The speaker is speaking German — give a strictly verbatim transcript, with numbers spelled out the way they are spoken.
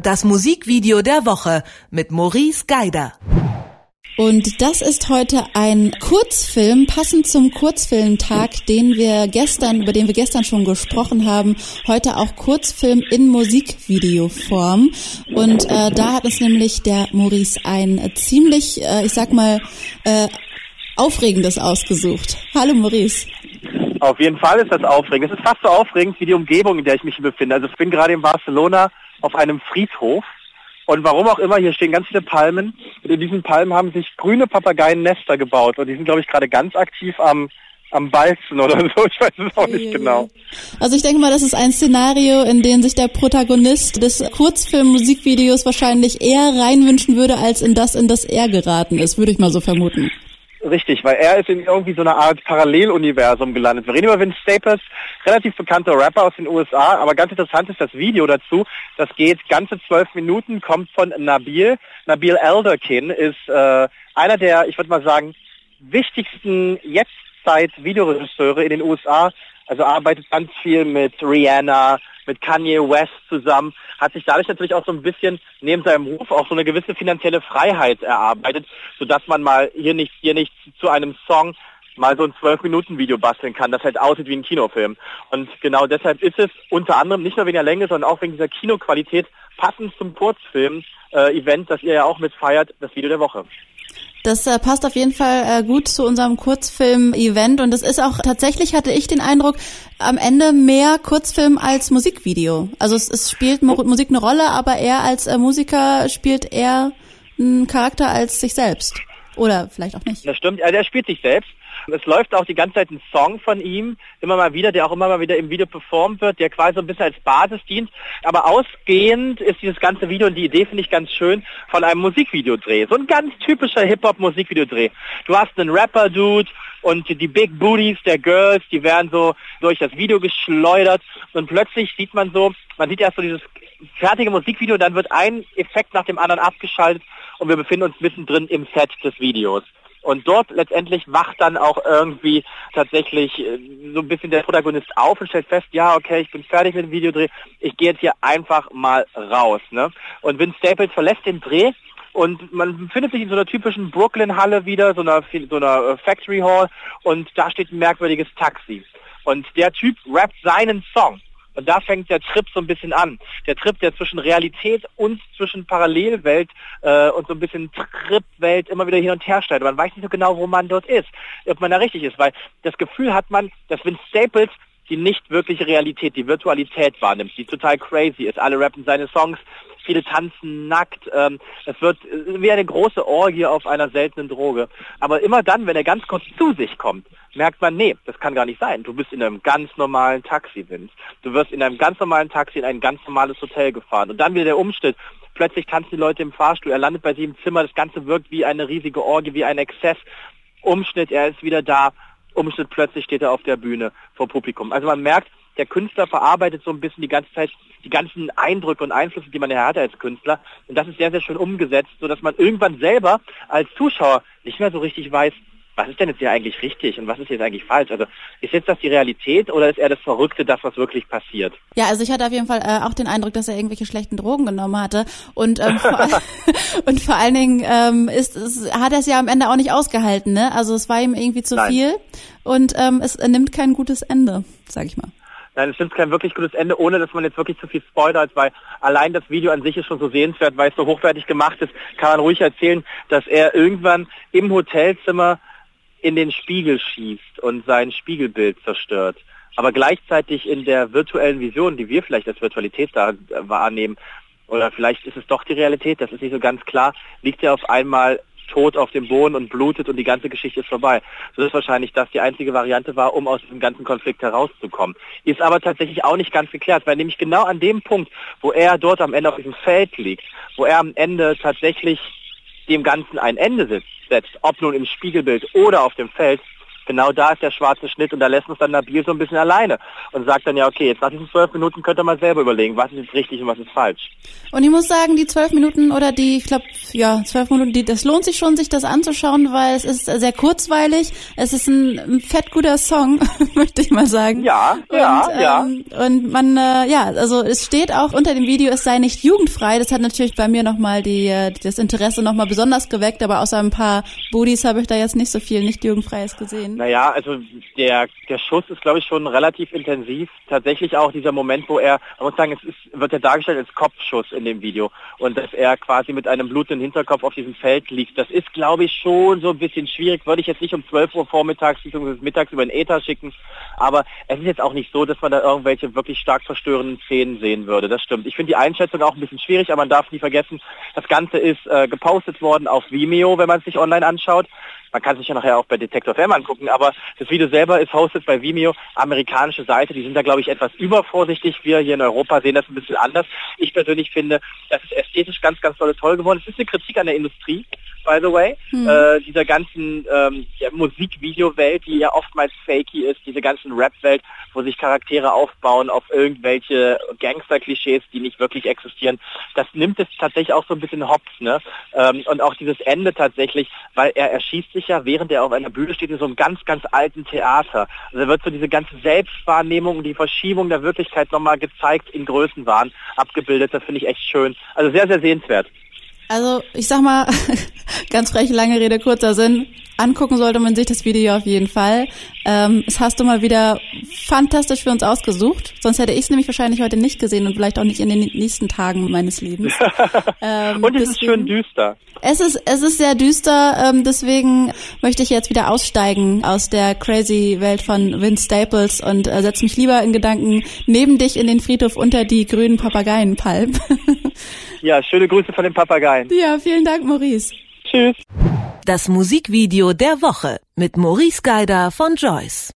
Das Musikvideo der Woche mit Maurice Geider. Und das ist heute ein Kurzfilm, passend zum Kurzfilmtag, den wir gestern, über den wir gestern schon gesprochen haben. Heute auch Kurzfilm in Musikvideoform. Und äh, da hat uns nämlich der Maurice ein äh, ziemlich, äh, ich sag mal, äh, Aufregendes ausgesucht. Hallo Maurice. Auf jeden Fall ist das aufregend. Es ist fast so aufregend wie die Umgebung, in der ich mich befinde. Also ich bin gerade in Barcelona auf einem Friedhof. Und warum auch immer, hier stehen ganz viele Palmen. Und in diesen Palmen haben sich grüne Papageiennester gebaut. Und die sind, glaube ich, gerade ganz aktiv am, am Balzen oder so. Ich weiß es auch nicht genau. Also ich denke mal, das ist ein Szenario, in dem sich der Protagonist des Kurzfilm-Musikvideos wahrscheinlich eher reinwünschen würde, als in das, in das er geraten ist, würde ich mal so vermuten. Richtig, weil er ist in irgendwie so einer Art Paralleluniversum gelandet. Wir reden über Vince Staples, relativ bekannter Rapper aus den U S A, aber ganz interessant ist das Video dazu. Das geht ganze zwölf Minuten, kommt von Nabil. Nabil Elderkin ist äh, einer der, ich würde mal sagen, wichtigsten Jetztzeit-Videoregisseure in den U S A. Also arbeitet ganz viel mit Rihanna, mit Kanye West zusammen, hat sich dadurch natürlich auch so ein bisschen neben seinem Ruf auch so eine gewisse finanzielle Freiheit erarbeitet, sodass man mal hier nicht, hier nicht zu einem Song mal so ein zwölf Minuten Video basteln kann, das halt aussieht wie ein Kinofilm. Und genau deshalb ist es unter anderem nicht nur wegen der Länge, sondern auch wegen dieser Kinoqualität passend zum Kurzfilm-Event, äh, das ihr ja auch mit feiert, das Video der Woche. Das äh, passt auf jeden Fall äh, gut zu unserem Kurzfilm-Event und es ist auch, tatsächlich hatte ich den Eindruck, am Ende mehr Kurzfilm als Musikvideo. Also es, es spielt Mo- Musik eine Rolle, aber er als äh, Musiker spielt eher einen Charakter als sich selbst. Oder vielleicht auch nicht. Das stimmt, ja, der spielt sich selbst. Es läuft auch die ganze Zeit ein Song von ihm, immer mal wieder, der auch immer mal wieder im Video performt wird, der quasi so ein bisschen als Basis dient. Aber ausgehend ist dieses ganze Video, und die Idee finde ich ganz schön, von einem Musikvideodreh. So ein ganz typischer Hip-Hop-Musikvideodreh. Du hast einen Rapper-Dude und die Big Booties der Girls, die werden so durch das Video geschleudert und plötzlich sieht man so, man sieht erst so dieses fertige Musikvideo, dann wird ein Effekt nach dem anderen abgeschaltet und wir befinden uns mittendrin im Set des Videos. Und dort letztendlich wacht dann auch irgendwie tatsächlich so ein bisschen der Protagonist auf und stellt fest, ja, okay, ich bin fertig mit dem Videodreh, ich gehe jetzt hier einfach mal raus. Ne? Und Vince Staples verlässt den Dreh und man befindet sich in so einer typischen Brooklyn-Halle wieder, so einer, so einer Factory Hall, und da steht ein merkwürdiges Taxi. Und der Typ rappt seinen Song. Und da fängt der Trip so ein bisschen an. Der Trip, der zwischen Realität und zwischen Parallelwelt äh, und so ein bisschen Tripwelt immer wieder hin und her steigt. Man weiß nicht so genau, wo man dort ist, ob man da richtig ist, weil das Gefühl hat man, dass Vince Staples die nicht wirkliche Realität, die Virtualität wahrnimmt, die total crazy ist. Alle rappen seine Songs, viele tanzen nackt. Ähm, es wird wie eine große Orgie auf einer seltenen Droge. Aber immer dann, wenn er ganz kurz zu sich kommt, merkt man, nee, das kann gar nicht sein. Du bist in einem ganz normalen Taxi, Vince. Du wirst in einem ganz normalen Taxi in ein ganz normales Hotel gefahren. Und dann wieder der Umschnitt. Plötzlich tanzen die Leute im Fahrstuhl. Er landet bei sich im Zimmer. Das Ganze wirkt wie eine riesige Orgie, wie ein Exzess. Umschnitt, er ist wieder da. Umschnitt, plötzlich steht er auf der Bühne vor Publikum. Also man merkt, der Künstler verarbeitet so ein bisschen die ganze Zeit die ganzen Eindrücke und Einflüsse, die man ja hat als Künstler. Und das ist sehr, sehr schön umgesetzt, sodass man irgendwann selber als Zuschauer nicht mehr so richtig weiß, was ist denn jetzt hier eigentlich richtig und was ist jetzt eigentlich falsch? Also ist jetzt das die Realität oder ist eher das Verrückte, das, was wirklich passiert? Ja, also ich hatte auf jeden Fall äh, auch den Eindruck, dass er irgendwelche schlechten Drogen genommen hatte. Und, ähm, vor, und vor allen Dingen ähm, ist, ist, hat er es ja am Ende auch nicht ausgehalten. Ne? Also es war ihm irgendwie zu Nein. viel und ähm, es nimmt kein gutes Ende, sag ich mal. Nein, es nimmt kein wirklich gutes Ende, ohne dass man jetzt wirklich zu viel spoilert, weil allein das Video an sich ist schon so sehenswert, weil es so hochwertig gemacht ist, kann man ruhig erzählen, dass er irgendwann im Hotelzimmer in den Spiegel schießt und sein Spiegelbild zerstört. Aber gleichzeitig in der virtuellen Vision, die wir vielleicht als Virtualität da wahrnehmen, oder vielleicht ist es doch die Realität, das ist nicht so ganz klar, liegt er auf einmal tot auf dem Boden und blutet und die ganze Geschichte ist vorbei. So ist wahrscheinlich das die einzige Variante war, um aus diesem ganzen Konflikt herauszukommen. Ist aber tatsächlich auch nicht ganz geklärt, weil nämlich genau an dem Punkt, wo er dort am Ende auf diesem Feld liegt, wo er am Ende tatsächlich dem Ganzen ein Ende setzt, ob nun im Spiegelbild oder auf dem Feld, Genau da ist der schwarze Schnitt und da lässt uns dann Nabil so ein bisschen alleine und sagt dann ja, okay, jetzt nach diesen zwölf Minuten könnt ihr mal selber überlegen, was ist jetzt richtig und was ist falsch. Und ich muss sagen, die zwölf Minuten oder die, ich glaube, ja, zwölf Minuten, die, das lohnt sich schon, sich das anzuschauen, weil es ist sehr kurzweilig, es ist ein, ein fett guter Song, möchte ich mal sagen. Ja, und, ja, ähm, ja. Und man, äh, ja, also es steht auch unter dem Video, es sei nicht jugendfrei. Das hat natürlich bei mir nochmal die, das Interesse nochmal besonders geweckt, aber außer ein paar Booties habe ich da jetzt nicht so viel nicht jugendfreies gesehen. Naja, also der der Schuss ist, glaube ich, schon relativ intensiv. Tatsächlich auch dieser Moment, wo er, man muss sagen, es ist, wird ja dargestellt als Kopfschuss in dem Video und dass er quasi mit einem blutenden Hinterkopf auf diesem Feld liegt. Das ist, glaube ich, schon so ein bisschen schwierig. Würde ich jetzt nicht um zwölf Uhr vormittags bzw. mittags über den Äther schicken, aber es ist jetzt auch nicht so, dass man da irgendwelche wirklich stark verstörenden Szenen sehen würde. Das stimmt. Ich finde die Einschätzung auch ein bisschen schwierig, aber man darf nie vergessen, das Ganze ist äh, gepostet worden auf Vimeo, wenn man es sich online anschaut. Man kann sich ja nachher auch bei Detektor F M angucken, aber das Video selber ist hosted bei Vimeo, amerikanische Seite. Die sind da, glaube ich, etwas übervorsichtig. Wir hier in Europa sehen das ein bisschen anders. Ich persönlich finde, das ist ästhetisch ganz, ganz toll, toll geworden. Es ist eine Kritik an der Industrie, by the way, hm. äh, dieser ganzen ähm, ja, Musikvideo-Welt, die ja oftmals fakey ist, diese ganzen Rap-Welt, wo sich Charaktere aufbauen auf irgendwelche Gangster-Klischees, die nicht wirklich existieren. Das nimmt es tatsächlich auch so ein bisschen hops, ne? Ähm, und auch dieses Ende tatsächlich, weil er erschießt sich ja, während er auf einer Bühne steht, in so einem ganz, ganz alten Theater. Also da wird so diese ganze Selbstwahrnehmung und die Verschiebung der Wirklichkeit nochmal gezeigt, in Größenwahn abgebildet. Das finde ich echt schön. Also sehr, sehr sehenswert. Also ich sag mal, ganz frech, lange Rede, kurzer Sinn. Angucken sollte man sich das Video auf jeden Fall. Ähm, das hast du mal wieder fantastisch für uns ausgesucht. Sonst hätte ich es nämlich wahrscheinlich heute nicht gesehen und vielleicht auch nicht in den nächsten Tagen meines Lebens. ähm, und es ist schön düster. Es ist, es ist sehr düster, ähm, deswegen möchte ich jetzt wieder aussteigen aus der crazy Welt von Vince Staples und äh, setze mich lieber in Gedanken neben dich in den Friedhof unter die grünen Papageienpalmen. Ja, schöne Grüße von den Papageien. Ja, vielen Dank, Maurice. Tschüss. Das Musikvideo der Woche mit Maurice Geider von Joyce.